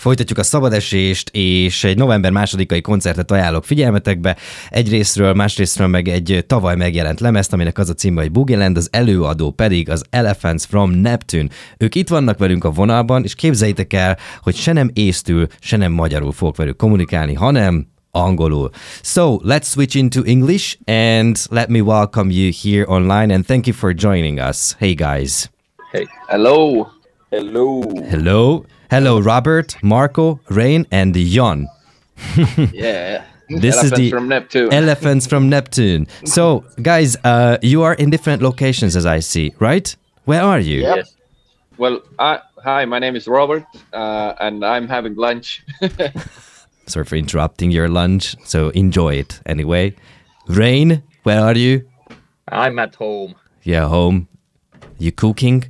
Folytatjuk a szabadesést, és egy november 2-ai koncertet ajánlok figyelmetekbe. Egyrésztről, másrésztről meg egy tavaly megjelent lemezt, aminek az a címe, hogy Boogie-land, az előadó pedig az Elephants from Neptune. Ők itt vannak velünk a vonalban, és képzeljétek el, hogy se nem észtül, se nem magyarul fogok velük kommunikálni, hanem angolul. So, let's switch into English, and let me welcome you here online, and thank you for joining us. Hey, guys. Hey. Hello. Hello. Hello. Hello, Robert, Marco, Rain, and Jan. Yeah. This Elephants is the from Neptune. Elephants from Neptune. So, guys, you are in different locations, as I see, right? Where are you? Yep. Yes. Well, hi, my name is Robert, and I'm having lunch. Sorry for interrupting your lunch, so enjoy it anyway. Rain, where are you? I'm at home. Yeah, home. You cooking?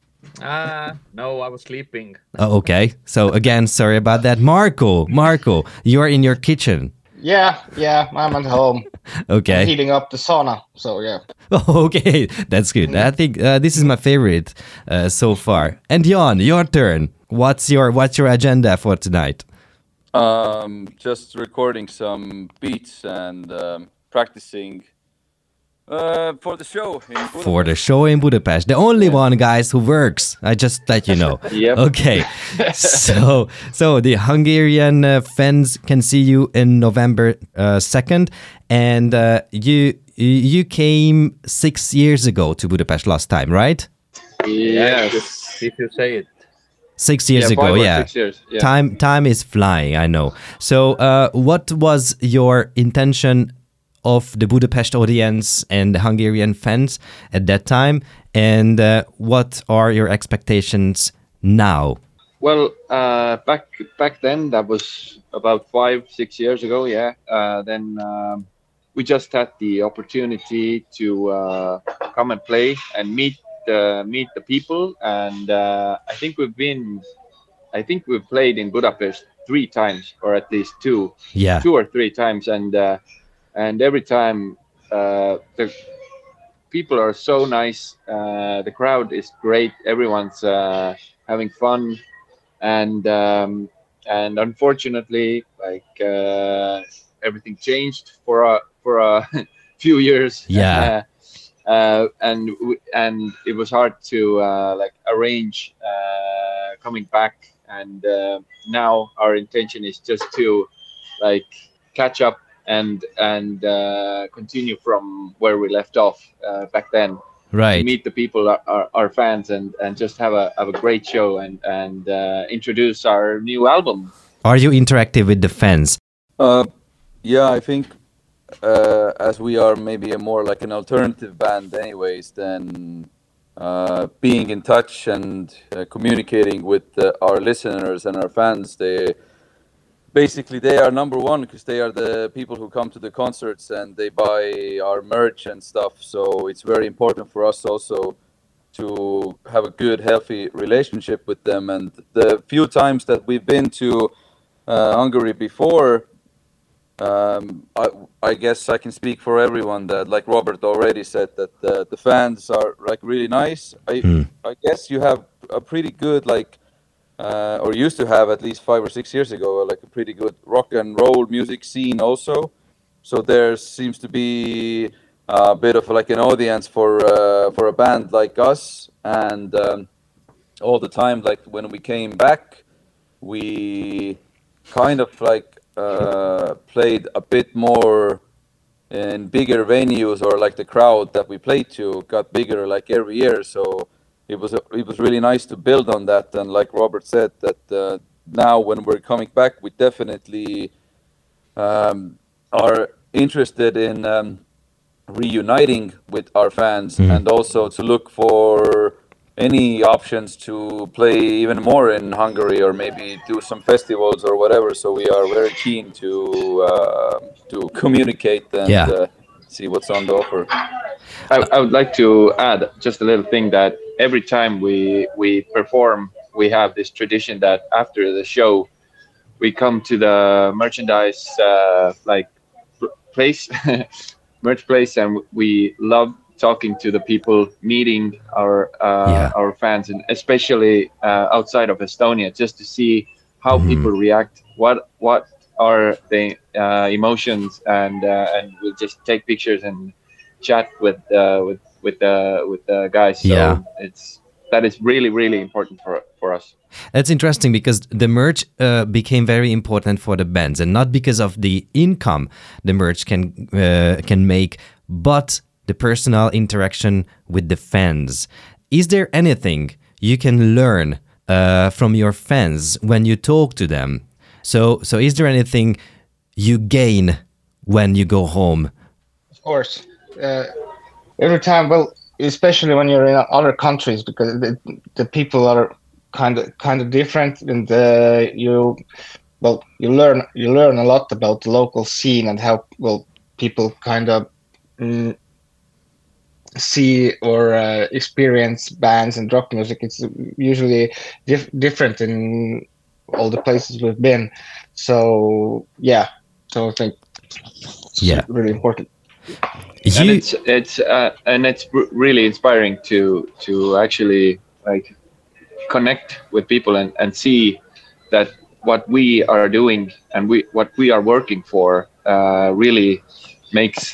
No, I was sleeping. Oh, okay. So again, sorry about that. Marco, you are in your kitchen. Yeah, I'm at home. Okay. I'm heating up the sauna, so yeah. Okay, that's good. I think this is my favorite so far. And Jan, your turn. What's your agenda for tonight? Just recording some beats and practicing for the show in Budapest. For the show in Budapest. The only one, guys, who works. I just let you know. Yep. Okay. So the Hungarian fans can see you in November 2nd, and you came 6 years ago to Budapest last time, right? Yes. If you say it. 6 years ago, 5 or yeah. 6 years. Yeah. Time is flying, I know. So, what was your intention of the Budapest audience and the Hungarian fans at that time, and what are your expectations now? Well, back then, that was about 5-6 years ago. Yeah. Then we just had the opportunity to come and play and meet the people, and I think we've played in Budapest 3 times, or at least 2 or 3 times, and every time the people are so nice, the crowd is great, everyone's having fun, and unfortunately, like everything changed for a few years. Yeah. And it was hard to like arrange coming back, and now our intention is just to like catch up and continue from where we left off back then. Right. To meet the people, our fans, and just have a great show and introduce our new album. Are you interactive with the fans? Yeah, I think as we are maybe a more like an alternative band anyways, then being in touch and communicating with our listeners and our fans, they are number one, because they are the people who come to the concerts and they buy our merch and stuff. So it's very important for us also to have a good, healthy relationship with them. And the few times that we've been to Hungary before, I guess I can speak for everyone that, like Robert already said, that the fans are like really nice. I guess you have a pretty good or used to have at least 5 or 6 years ago, like a pretty good rock and roll music scene also. So there seems to be a bit of like an audience for a band like us, and all the time, like when we came back, we kind of like played a bit more in bigger venues, or like the crowd that we played to got bigger like every year. So it was really nice to build on that. And like Robert said, that now when we're coming back, we definitely are interested in reuniting with our fans, and also to look for any options to play even more in Hungary, or maybe do some festivals or whatever. So we are very keen to communicate and see what's on the offer. I would like to add just a little thing, that every time we perform, we have this tradition that after the show, we come to the merchandise place, merch place, and we love talking to the people, meeting our fans, and especially outside of Estonia, just to see how people react, what are the emotions, and we'll just take pictures and chat with the guys. Yeah. So that is really really important for us. That's interesting because the merch became very important for the bands, and not because of the income the merch can make, but the personal interaction with the fans. Is there anything you can learn from your fans when you talk to them? So is there anything you gain when you go home? Of course. Every time, well, especially when you're in other countries, because the people are kind of different, and you learn a lot about the local scene and how people kind of see or experience bands and rock music. It's usually different in all the places we've been. So I think it's really important. And it's really inspiring to actually like connect with people and see that what we are doing and what we are working for really makes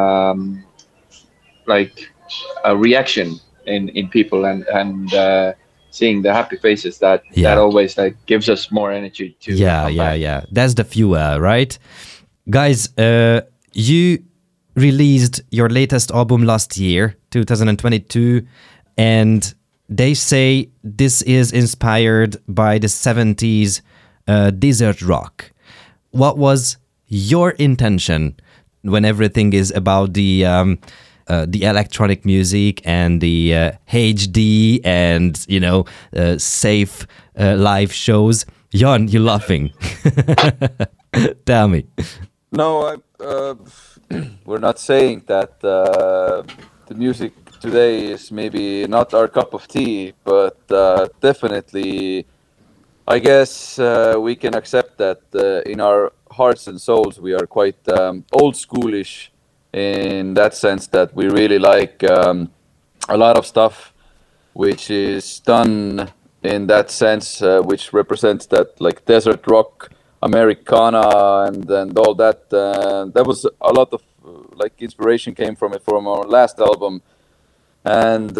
like a reaction in people, and seeing the happy faces that always like gives us more energy to come back. That's the fuel, right? Guys, you released your latest album last year, 2022, and they say this is inspired by the 70s desert rock. What was your intention when everything is about the electronic music and the HD and safe live shows? Jan, you're laughing. Tell me. No, we're not saying that the music today is maybe not our cup of tea, but definitely, I guess we can accept that in our hearts and souls we are quite old schoolish, in that sense that we really like a lot of stuff which is done in that sense, which represents that like desert rock, Americana, and all that. That was a lot of like inspiration came from it from our last album, and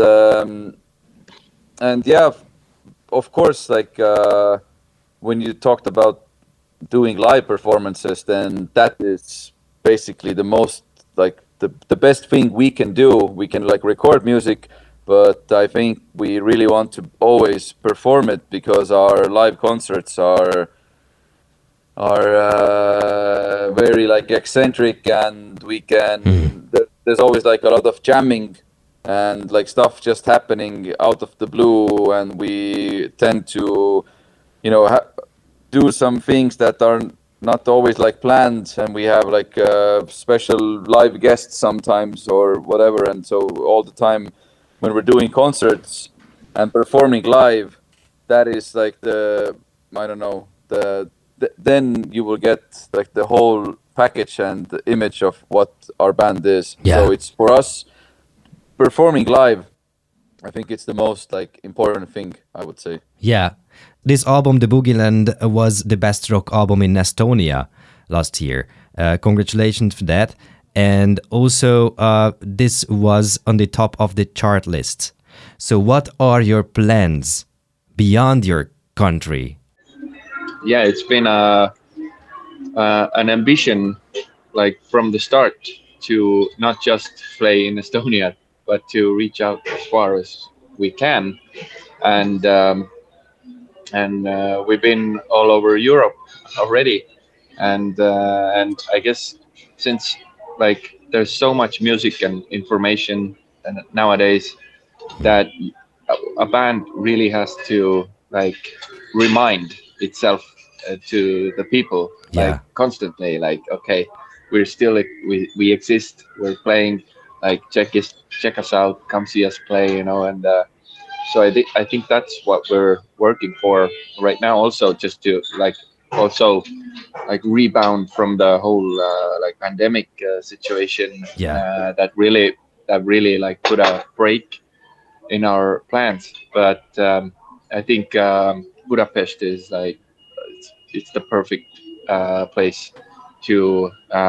yeah, of course, like when you talked about doing live performances, then that is basically the most like the best thing we can do. We can like record music, but I think we really want to always perform it because our live concerts are very like eccentric, and we can there's always like a lot of jamming and like stuff just happening out of the blue, and we tend to do some things that are not always like planned, and we have like special live guests sometimes or whatever. And so all the time when we're doing concerts and performing live, that is like then you will get like the whole package and the image of what our band is. So it's for us performing live, I think it's the most like important thing, I would say. Yeah. This album, The Boogieland, was the best rock album in Estonia last year. Congratulations for that. And also, this was on the top of the chart list. So what are your plans beyond your country? Yeah, it's been an ambition like from the start to not just play in Estonia, but to reach out as far as we can. And we've been all over Europe already, and I guess since like there's so much music and information and nowadays that a band really has to like remind itself to the people like constantly, like okay, we're still we exist, we're playing, like check us out, come see us play, and so I think that's what we're working for right now. Also, just to like rebound from the whole like pandemic situation. That really like put a break in our plans. But I think Budapest is like it's the perfect place to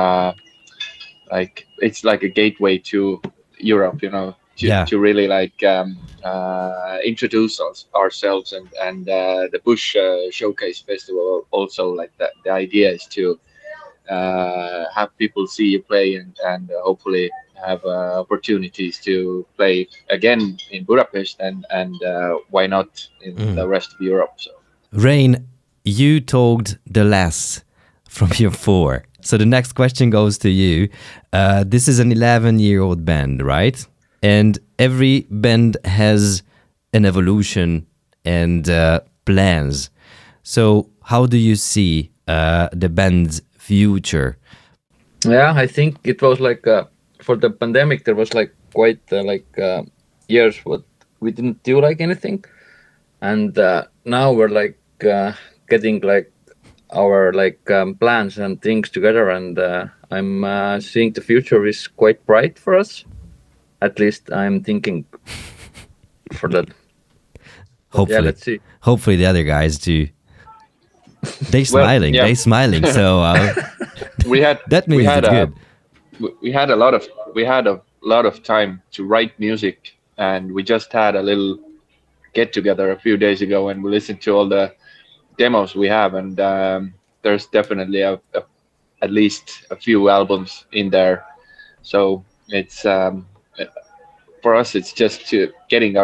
like it's like a gateway to Europe, you know, to really like introduce ourselves and the Bush Showcase Festival also like that. The idea is to have people see you play and hopefully have opportunities to play again in Budapest and why not in the rest of Europe. So, Rein, you talked the less from your 4. So the next question goes to you. This is an 11-year-old band, right? And every band has an evolution and plans. So how do you see the band's future? Yeah, I think it was like for the pandemic there was like quite years what we didn't do like anything, and now we're like getting like our plans and things together, and I'm seeing the future is quite bright for us. At least I'm thinking for that. Hopefully, yeah, let's see. Hopefully the other guys do. They smiling. yeah. They smiling. So we had that means it's good. We had a lot of time to write music, and we just had a little get together a few days ago, and we listened to all the demos we have, and there's definitely at least a few albums in there. So it's for us, it's just to getting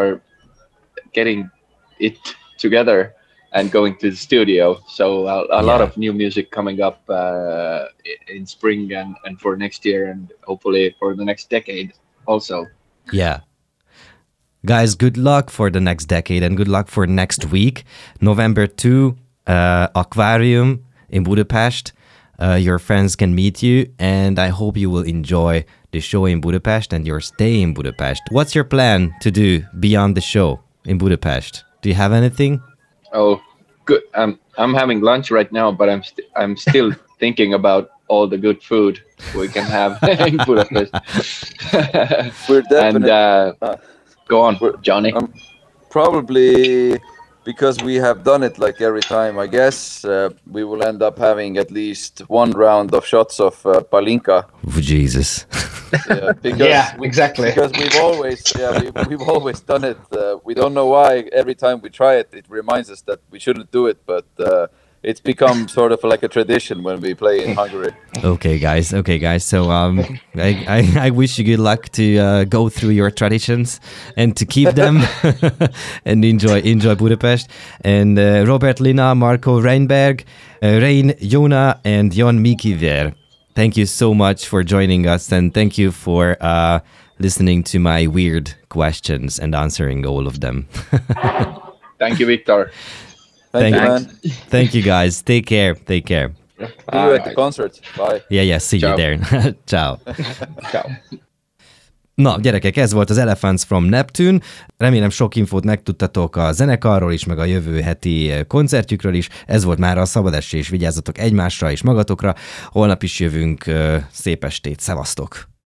it together and going to the studio. So a lot of new music coming up in spring and for next year, and hopefully for the next decade also. Yeah. Guys, good luck for the next decade and good luck for next week. November 2, Aquarium in Budapest. Your friends can meet you, and I hope you will enjoy the show in Budapest and your stay in Budapest. What's your plan to do beyond the show in Budapest? Do you have anything? Oh, good. I'm having lunch right now, but I'm still thinking about all the good food we can have in Budapest. We're definitely. And go on, Johnny. Probably because we have done it like every time. I guess we will end up having at least one round of shots of Palinka. Oh, Jesus. Exactly. Because we've always done it. We don't know why. Every time we try it, it reminds us that we shouldn't do it. But it's become sort of like a tradition when we play in Hungary. Okay, guys. So I wish you good luck to go through your traditions and to keep them and enjoy Budapest. And Robert Lina, Marco Reinberg, Rein Jona, and Jon Mikiver. Thank you so much for joining us, and thank you for listening to my weird questions and answering all of them. Thank you, Victor. Thank you, man. Thank you, guys. Take care. See you at the concert. Bye. Yeah, see you there. Ciao. Ciao. Na, gyerekek, ez volt az Elephants from Neptune. Remélem sok infót megtudtatok a zenekarról is, meg a jövő heti koncertjükről is. Ez volt már a Szabad Esés. Vigyázzatok egymásra és magatokra. Holnap is jövünk. Szép estét. Szevasztok!